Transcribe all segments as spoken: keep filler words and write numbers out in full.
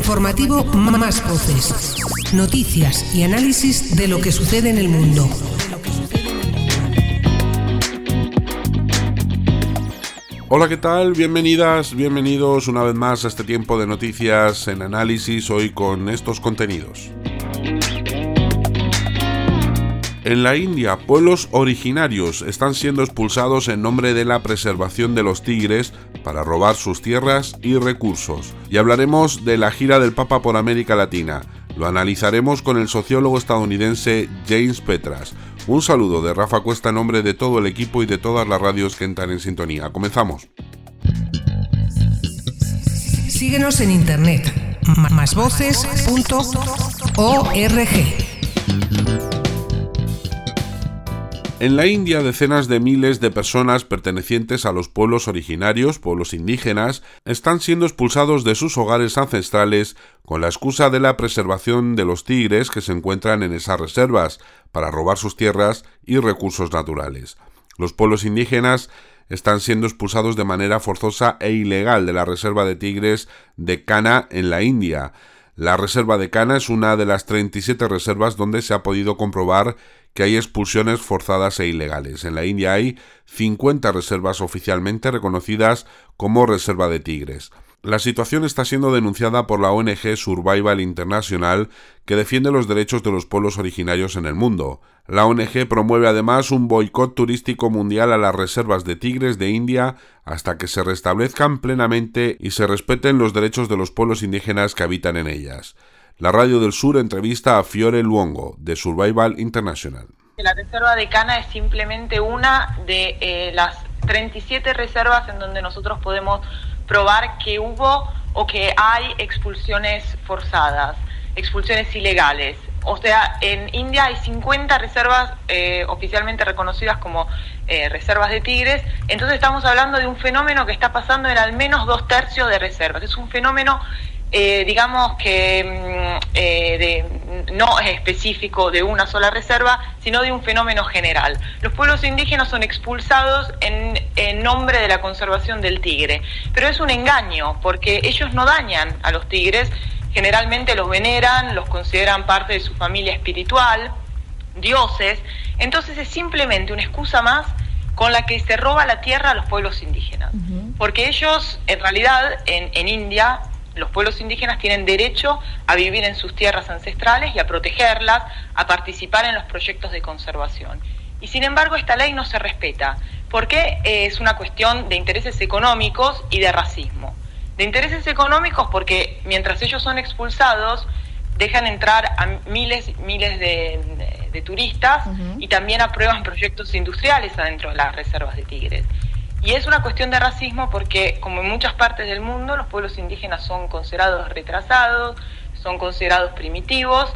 informativo Más Voces. Noticias y análisis de lo que sucede en el mundo. Hola, ¿qué tal? Bienvenidas, bienvenidos una vez más a este tiempo de noticias en análisis, hoy con estos contenidos. En la India, pueblos originarios están siendo expulsados en nombre de la preservación de los tigres para robar sus tierras y recursos. Y hablaremos de la gira del Papa por América Latina. Lo analizaremos con el sociólogo estadounidense James Petras. Un saludo de Rafa Cuesta en nombre de todo el equipo y de todas las radios que entran en sintonía. Comenzamos. Síguenos en internet, más voces punto org. En la India, decenas de miles de personas pertenecientes a los pueblos originarios, pueblos indígenas, están siendo expulsados de sus hogares ancestrales con la excusa de la preservación de los tigres que se encuentran en esas reservas, para robar sus tierras y recursos naturales. Los pueblos indígenas están siendo expulsados de manera forzosa e ilegal de la reserva de tigres de Kanha en la India. La reserva de Kanha es una de las treinta y siete reservas donde se ha podido comprobar que hay expulsiones forzadas e ilegales. En la India hay cincuenta reservas oficialmente reconocidas como reserva de tigres. La situación está siendo denunciada por la O N G Survival International, que defiende los derechos de los pueblos originarios en el mundo. La O N G promueve además un boicot turístico mundial a las reservas de tigres de India hasta que se restablezcan plenamente y se respeten los derechos de los pueblos indígenas que habitan en ellas. La Radio del Sur entrevista a Fiore Luongo, de Survival International. La reserva de Kanha es simplemente una de eh, las treinta y siete reservas en donde nosotros podemos probar que hubo o que hay expulsiones forzadas, expulsiones ilegales. O sea, en India hay cincuenta reservas eh, oficialmente reconocidas como eh, reservas de tigres. Entonces estamos hablando de un fenómeno que está pasando en al menos dos tercios de reservas. Es un fenómeno Eh, digamos que eh, de, no es específico de una sola reserva, sino de un fenómeno general. Los pueblos indígenas son expulsados en, en nombre de la conservación del tigre, pero es un engaño, porque ellos no dañan a los tigres, generalmente los veneran, los consideran parte de su familia espiritual, dioses. Entonces es simplemente una excusa más con la que se roba la tierra a los pueblos indígenas, uh-huh. Porque ellos, en realidad, en, en India, los pueblos indígenas tienen derecho a vivir en sus tierras ancestrales y a protegerlas, a participar en los proyectos de conservación. Y sin embargo, esta ley no se respeta, porque es una cuestión de intereses económicos y de racismo. De intereses económicos porque mientras ellos son expulsados, dejan entrar a miles miles de, de, de turistas, uh-huh. Y también aprueban proyectos industriales adentro de las reservas de tigres. Y es una cuestión de racismo porque, como en muchas partes del mundo, los pueblos indígenas son considerados retrasados, son considerados primitivos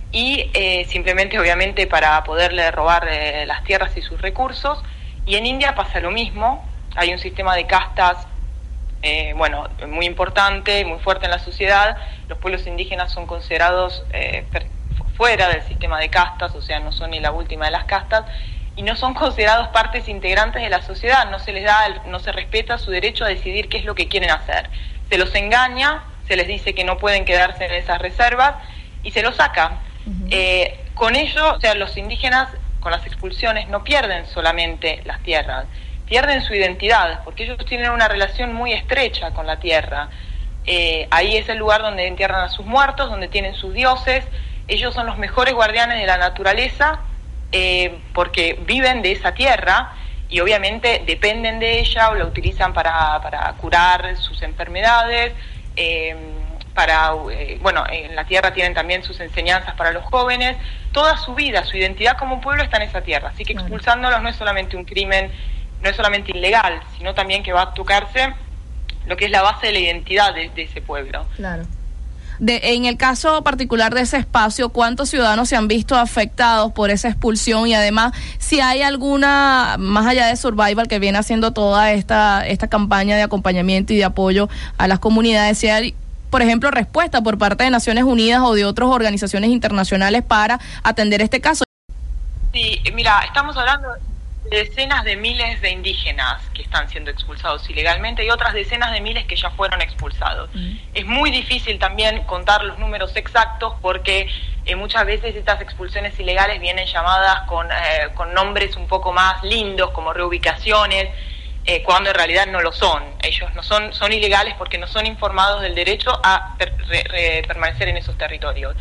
y eh, simplemente, obviamente, para poderle robar eh, las tierras y sus recursos. Y en India pasa lo mismo, hay un sistema de castas, eh, bueno, muy importante, muy fuerte en la sociedad. Los pueblos indígenas son considerados eh, fuera del sistema de castas, o sea, no son ni la última de las castas, y no son considerados partes integrantes de la sociedad, no se les da, no se respeta su derecho a decidir qué es lo que quieren hacer. Se los engaña, se les dice que no pueden quedarse en esas reservas y se los saca. Uh-huh. Eh, con ello, o sea, los indígenas con las expulsiones no pierden solamente las tierras, pierden su identidad, porque ellos tienen una relación muy estrecha con la tierra. Eh, ahí es el lugar donde entierran a sus muertos, donde tienen sus dioses. Ellos son los mejores guardianes de la naturaleza, Eh, porque viven de esa tierra y obviamente dependen de ella o la utilizan para, para curar sus enfermedades, eh, para eh, bueno, en la tierra tienen también sus enseñanzas para los jóvenes. Toda su vida, su identidad como pueblo está en esa tierra, así que expulsándolos no es solamente un crimen, no es solamente ilegal, sino también que va a tocarse lo que es la base de la identidad de, de ese pueblo. Claro. De, en el caso particular de ese espacio, ¿cuántos ciudadanos se han visto afectados por esa expulsión? Y además, si hay alguna, más allá de Survival, que viene haciendo toda esta, esta campaña de acompañamiento y de apoyo a las comunidades, si hay, por ejemplo, respuesta por parte de Naciones Unidas o de otras organizaciones internacionales para atender este caso. Sí, mira, estamos hablando decenas de miles de indígenas que están siendo expulsados ilegalmente y otras decenas de miles que ya fueron expulsados. Mm. Es muy difícil también contar los números exactos porque eh, muchas veces estas expulsiones ilegales vienen llamadas con, eh, con nombres un poco más lindos, como reubicaciones, eh, cuando en realidad no lo son. Ellos no son, son ilegales porque no son informados del derecho a per, re, re, permanecer en esos territorios.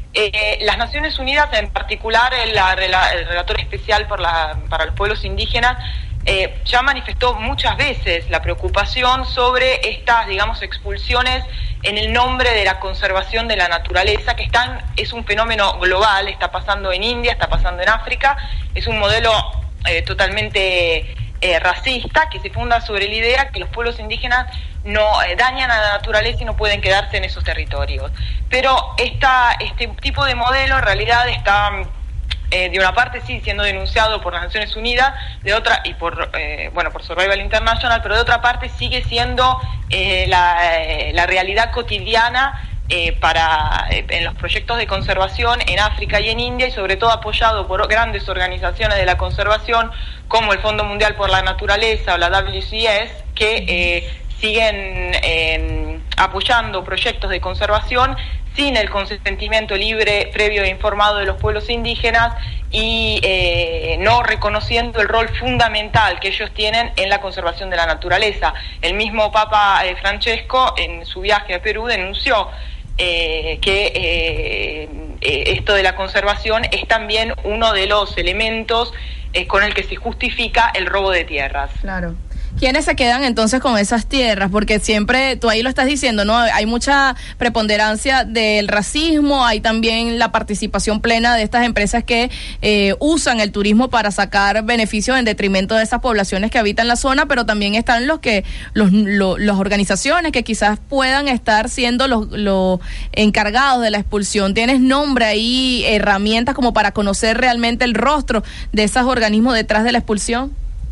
Eh, las Naciones Unidas, en particular el, el relator especial por la, para los pueblos indígenas, eh, ya manifestó muchas veces la preocupación sobre estas, digamos, expulsiones en el nombre de la conservación de la naturaleza, que están, es un fenómeno global, está pasando en India, está pasando en África, es un modelo eh, totalmente eh, racista que se funda sobre la idea que los pueblos indígenas no eh, dañan a la naturaleza y no pueden quedarse en esos territorios. Pero esta, este tipo de modelo en realidad está, eh, de una parte sí siendo denunciado por las Naciones Unidas, de otra y por eh, bueno por Survival International, pero de otra parte sigue siendo eh, la, eh, la realidad cotidiana eh, para eh, en los proyectos de conservación en África y en India, y sobre todo apoyado por grandes organizaciones de la conservación como el Fondo Mundial por la Naturaleza o la W C S, que eh, siguen eh, apoyando proyectos de conservación sin el consentimiento libre, previo e informado de los pueblos indígenas y eh, no reconociendo el rol fundamental que ellos tienen en la conservación de la naturaleza. El mismo Papa eh, Francesco, en su viaje a Perú, denunció eh, que eh, eh, esto de la conservación es también uno de los elementos eh, con el que se justifica el robo de tierras. Claro. ¿Quiénes se quedan entonces con esas tierras? Porque siempre, tú ahí lo estás diciendo, ¿no? Hay mucha preponderancia del racismo, hay también la participación plena de estas empresas que eh, usan el turismo para sacar beneficios en detrimento de esas poblaciones que habitan la zona, pero también están los que, los, lo, las organizaciones que quizás puedan estar siendo los, los encargados de la expulsión. ¿Tienes nombre ahí, herramientas como para conocer realmente el rostro de esos organismos detrás de la expulsión?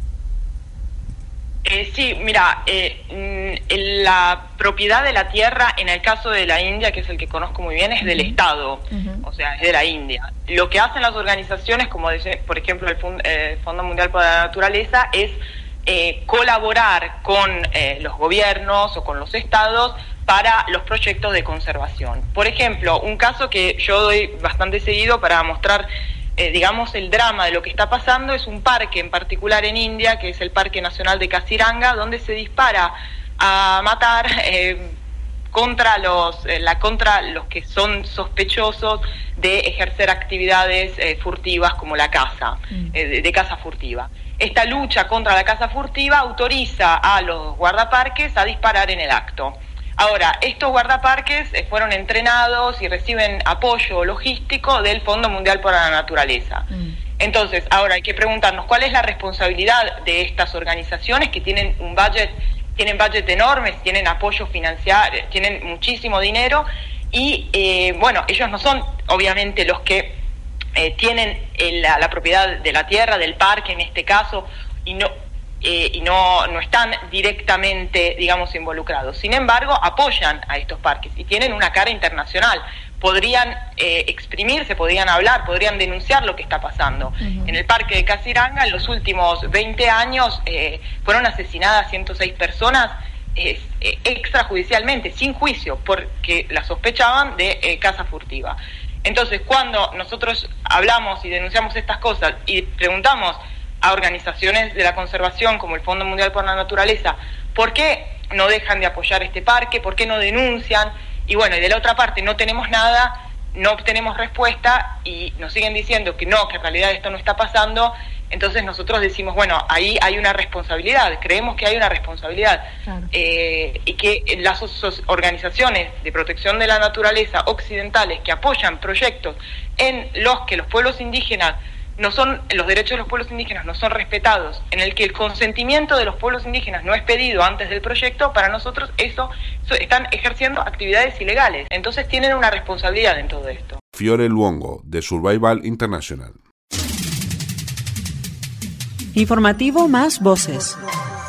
Eh, sí, mira, eh, la propiedad de la tierra, en el caso de la India, que es el que conozco muy bien, es del uh-huh. Estado, uh-huh. o sea, es de la India. Lo que hacen las organizaciones, como dice, por ejemplo, el Fund, eh, Fondo Mundial para la Naturaleza, es eh, colaborar con eh, los gobiernos o con los estados para los proyectos de conservación. Por ejemplo, un caso que yo doy bastante seguido para mostrar Eh, digamos, el drama de lo que está pasando, es un parque en particular en India, que es el Parque Nacional de Kaziranga, donde se dispara a matar eh, contra los eh, la contra los que son sospechosos de ejercer actividades eh, furtivas como la caza, mm. eh, de, de caza furtiva. Esta lucha contra la caza furtiva autoriza a los guardaparques a disparar en el acto. Ahora, estos guardaparques eh, fueron entrenados y reciben apoyo logístico del Fondo Mundial para la Naturaleza. Mm. Entonces, ahora hay que preguntarnos cuál es la responsabilidad de estas organizaciones que tienen un budget, tienen budget enormes, tienen apoyo financiero, tienen muchísimo dinero y, eh, bueno, ellos no son obviamente los que eh, tienen el, la, la propiedad de la tierra, del parque en este caso, y no... Eh, y no, no están directamente, digamos, involucrados. Sin embargo, apoyan a estos parques y tienen una cara internacional. Podrían eh, exprimirse, podrían hablar, podrían denunciar lo que está pasando. Uh-huh. En el parque de Kaziranga, en los últimos veinte años, eh, fueron asesinadas ciento seis personas eh, eh, extrajudicialmente, sin juicio, porque las sospechaban de eh, caza furtiva. Entonces, cuando nosotros hablamos y denunciamos estas cosas y preguntamos a organizaciones de la conservación como el Fondo Mundial por la Naturaleza, ¿por qué no dejan de apoyar este parque? ¿Por qué no denuncian? Y bueno, y de la otra parte no tenemos nada, no obtenemos respuesta y nos siguen diciendo que no, que en realidad esto no está pasando. Entonces nosotros decimos, bueno, ahí hay una responsabilidad, creemos que hay una responsabilidad. Claro. eh, y que las organizaciones de protección de la naturaleza occidentales que apoyan proyectos en los que los pueblos indígenas no son, los derechos de los pueblos indígenas no son respetados, en el que el consentimiento de los pueblos indígenas no es pedido antes del proyecto, para nosotros eso, eso están ejerciendo actividades ilegales. Entonces tienen una responsabilidad en todo esto. Fiore Luongo, de Survival International. Informativo Más Voces.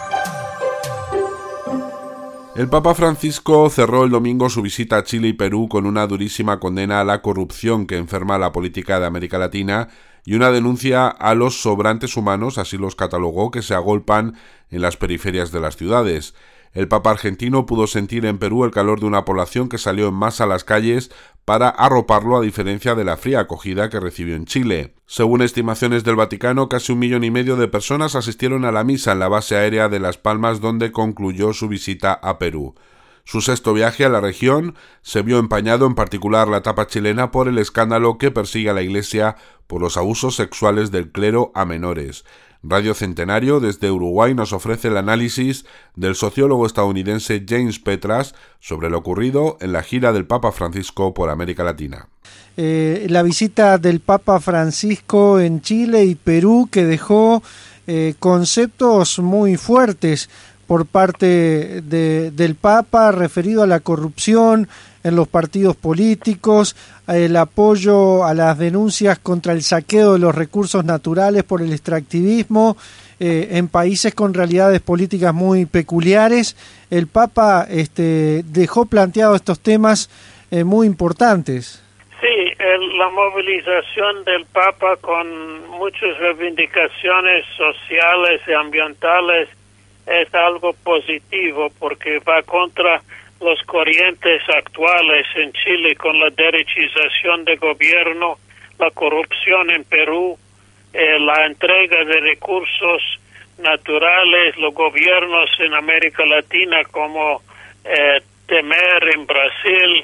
El Papa Francisco cerró el domingo su visita a Chile y Perú con una durísima condena a la corrupción que enferma la política de América Latina y una denuncia a los sobrantes humanos, así los catalogó, que se agolpan en las periferias de las ciudades. El Papa argentino pudo sentir en Perú el calor de una población que salió en masa a las calles para arroparlo, a diferencia de la fría acogida que recibió en Chile. Según estimaciones del Vaticano, casi un millón y medio de personas asistieron a la misa en la base aérea de Las Palmas, donde concluyó su visita a Perú. Su sexto viaje a la región se vio empañado, en particular la etapa chilena, por el escándalo que persigue a la Iglesia por los abusos sexuales del clero a menores. Radio Centenario desde Uruguay nos ofrece el análisis del sociólogo estadounidense James Petras sobre lo ocurrido en la gira del Papa Francisco por América Latina. Eh, la visita del Papa Francisco en Chile y Perú, que dejó eh, conceptos muy fuertes por parte de, del Papa referido a la corrupción en los partidos políticos, el apoyo a las denuncias contra el saqueo de los recursos naturales por el extractivismo eh, en países con realidades políticas muy peculiares. El Papa este, dejó planteados estos temas eh, muy importantes. Sí, el, la movilización del Papa con muchas reivindicaciones sociales y ambientales es algo positivo, porque va contra los corrientes actuales en Chile con la derechización de gobierno, la corrupción en Perú, eh, la entrega de recursos naturales, los gobiernos en América Latina como eh, Temer en Brasil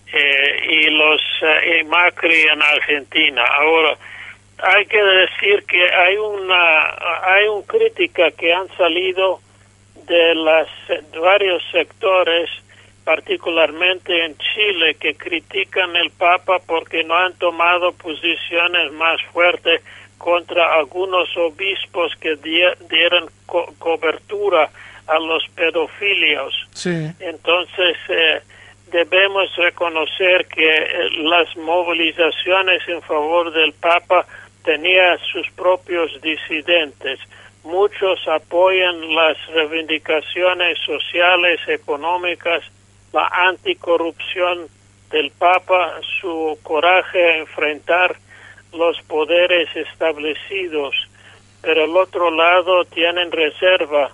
eh, y los eh, y Macri en Argentina. Ahora, hay que decir que hay una hay una crítica que han salido de las varios sectores, particularmente en Chile, que critican el Papa porque no han tomado posiciones más fuertes contra algunos obispos que die, dieron co cobertura a los pedofilios. Sí. Entonces, eh, debemos reconocer que eh, las movilizaciones en favor del Papa tenían sus propios disidentes. Muchos apoyan las reivindicaciones sociales, económicas, la anticorrupción del Papa, su coraje a enfrentar los poderes establecidos, pero al otro lado tienen reserva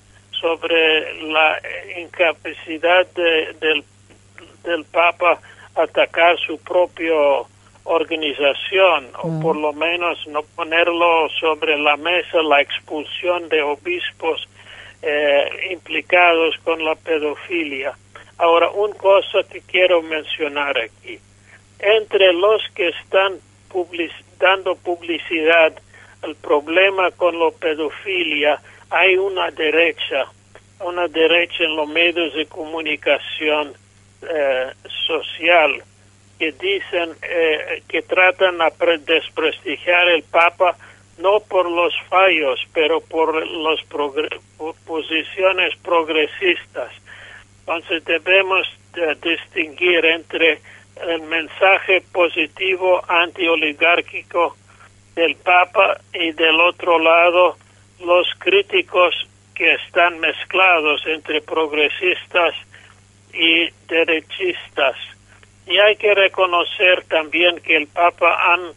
sobre la incapacidad de, del, del Papa atacar su propio organización, mm. o por lo menos no ponerlo sobre la mesa la expulsión de obispos eh, implicados con la pedofilia. Ahora, una cosa que quiero mencionar aquí. Entre los que están public dando publicidad al problema con la pedofilia, hay una derecha, una derecha en los medios de comunicación eh, social, que dicen eh, que tratan de desprestigiar el Papa no por los fallos, pero por las progre por posiciones progresistas. Entonces debemos de distinguir entre el mensaje positivo antioligárquico del Papa y del otro lado los críticos que están mezclados entre progresistas y derechistas. Y hay que reconocer también que el Papa han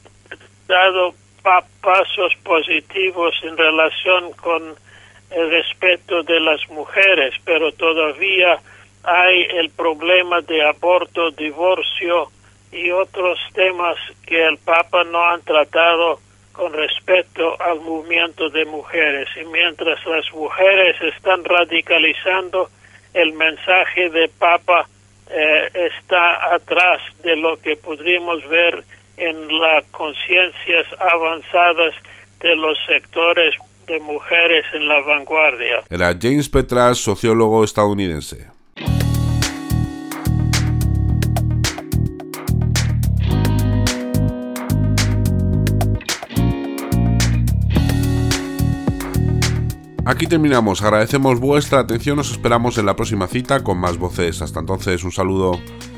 dado pa pasos positivos en relación con el respeto de las mujeres, pero todavía hay el problema de aborto, divorcio y otros temas que el Papa no han tratado con respecto al movimiento de mujeres. Y mientras las mujeres están radicalizando, el mensaje del Papa Eh, está atrás de lo que podríamos ver en las conciencias avanzadas de los sectores de mujeres en la vanguardia. Era James Petras, sociólogo estadounidense. Aquí terminamos, agradecemos vuestra atención, os esperamos en la próxima cita con más voces. Hasta entonces, un saludo.